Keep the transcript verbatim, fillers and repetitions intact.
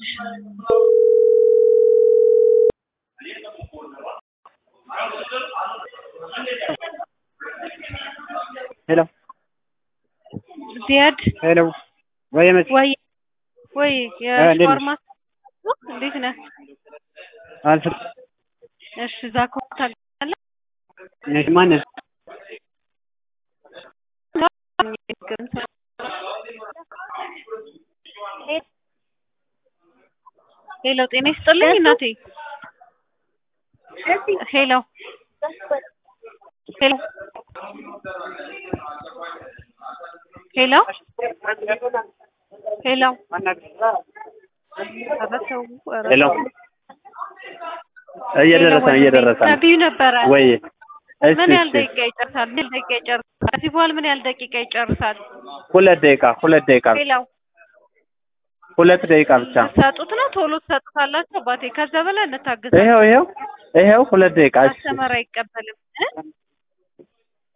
Hello. Ziad. Hello. ويا مس. وي وي يا شاورما እንዴት ነህ? አልፍ እሺ ዛኮ ታገኛለህ? ነሽ ማን? ሄሎ ጤና ይስጥልኝ እናቴ። ሄሎ ሄሎ ሄሎ ሄሎ ሄሎ እየደረሰን እየደረሰን ነብዩ ነበረ ወይ? እሺ ምን ያህል ደቂቃ ይጨርሳል? ምን ደቂቃ ይጨርሳል? ከዚህ በኋላ ምን ያህል ደቂቃ ይጨርሳል? ሁለት ደቂቃ ሁለት ደቂቃ ሄሎ ሁለት ደቂቃ ብቻ ሰጡት ነው ቶሎ ተሰጥታላችሁ አባቴ ከዛ በላይ እንታገሳለን። ይሄው ይሄው ይሄው ሁለት ደቂቃ አስተማሪ አይቀበልም እ